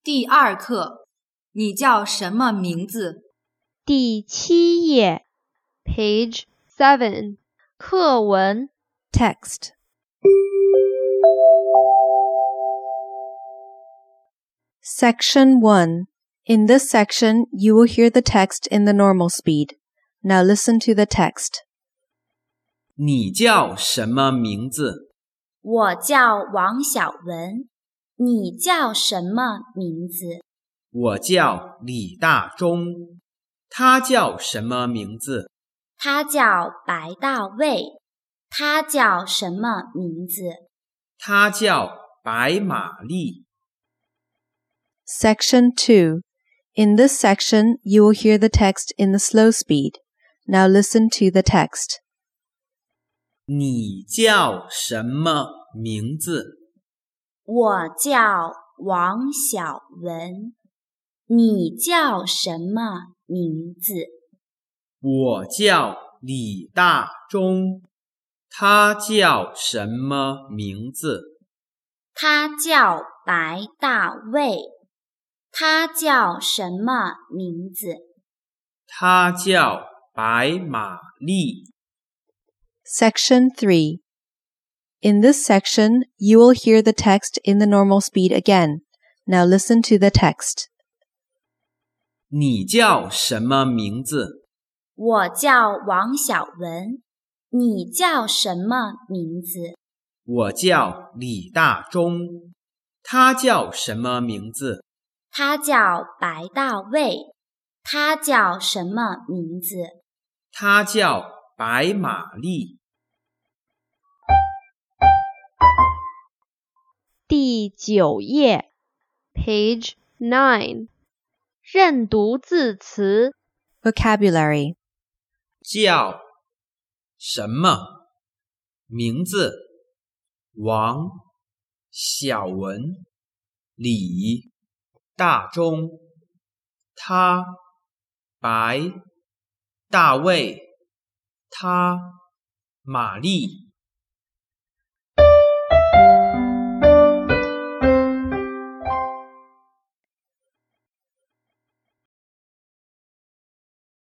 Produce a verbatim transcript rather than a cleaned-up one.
第二课，你叫什么名字？ 第七页 Page seven 课文 Text. Section one. In this section, you will hear the text in the normal speed. Now listen to the text. 你叫什么名字？ 我叫王小文。你叫什么名字？ 我叫李大忠。他叫什么名字？ 他叫白大卫。他叫什么名字？ 他叫白玛丽。 Section two. In this section, you will hear the text in the slow speed. Now listen to the text. 你叫什么名字？ 我叫王小文。你叫什么名字？ 我叫李大忠。他叫什么名字？ 他叫白大卫。他叫什么名字？ 他叫白玛丽。 Section three. In this section, you will hear the text in the normal speed again. Now listen to the text. 你叫什么名字？ 我叫王小文。你叫什么名字？ 我叫李大忠。他叫什么名字？ 他叫白大卫。他叫什么名字？ 他叫白玛丽。 第九页 Page nine 认读字词 Vocabulary. 叫什么名字？王小文李大忠他白大卫他玛丽